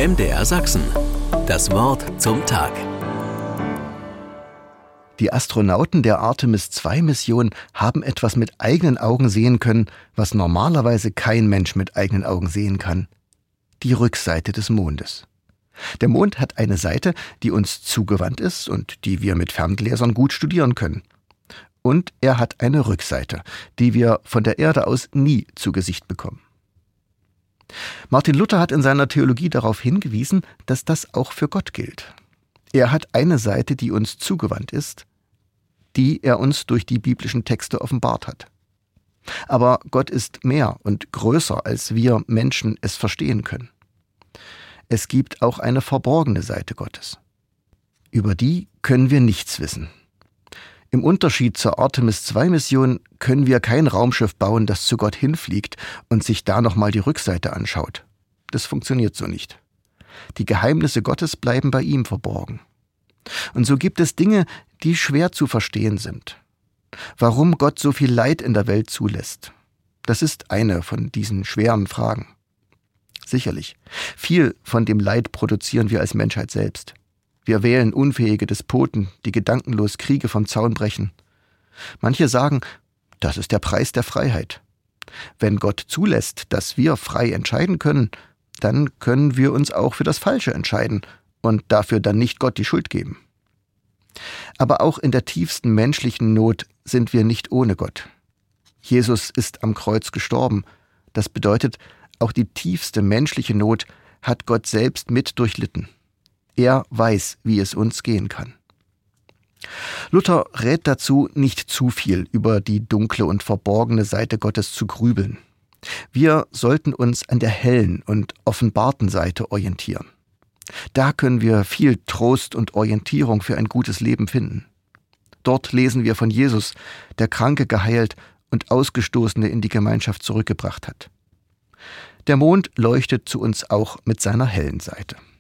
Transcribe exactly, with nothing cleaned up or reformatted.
M D R Sachsen. Das Wort zum Tag. Die Astronauten der Artemis zwei Mission haben etwas mit eigenen Augen sehen können, was normalerweise kein Mensch mit eigenen Augen sehen kann. Die Rückseite des Mondes. Der Mond hat eine Seite, die uns zugewandt ist und die wir mit Ferngläsern gut studieren können. Und er hat eine Rückseite, die wir von der Erde aus nie zu Gesicht bekommen. Martin Luther hat in seiner Theologie darauf hingewiesen, dass das auch für Gott gilt. Er hat eine Seite, die uns zugewandt ist, die er uns durch die biblischen Texte offenbart hat. Aber Gott ist mehr und größer, als wir Menschen es verstehen können. Es gibt auch eine verborgene Seite Gottes. Über die können wir nichts wissen. Im Unterschied zur Artemis zwei Mission können wir kein Raumschiff bauen, das zu Gott hinfliegt und sich da nochmal die Rückseite anschaut. Das funktioniert so nicht. Die Geheimnisse Gottes bleiben bei ihm verborgen. Und so gibt es Dinge, die schwer zu verstehen sind. Warum Gott so viel Leid in der Welt zulässt, das ist eine von diesen schweren Fragen. Sicherlich, viel von dem Leid produzieren wir als Menschheit selbst. Wir wählen unfähige Despoten, die gedankenlos Kriege vom Zaun brechen. Manche sagen, das ist der Preis der Freiheit. Wenn Gott zulässt, dass wir frei entscheiden können, dann können wir uns auch für das Falsche entscheiden und dafür dann nicht Gott die Schuld geben. Aber auch in der tiefsten menschlichen Not sind wir nicht ohne Gott. Jesus ist am Kreuz gestorben. Das bedeutet, auch die tiefste menschliche Not hat Gott selbst mit durchlitten. Er weiß, wie es uns gehen kann. Luther rät dazu, nicht zu viel über die dunkle und verborgene Seite Gottes zu grübeln. Wir sollten uns an der hellen und offenbarten Seite orientieren. Da können wir viel Trost und Orientierung für ein gutes Leben finden. Dort lesen wir von Jesus, der Kranke geheilt und Ausgestoßene in die Gemeinschaft zurückgebracht hat. Der Mond leuchtet zu uns auch mit seiner hellen Seite.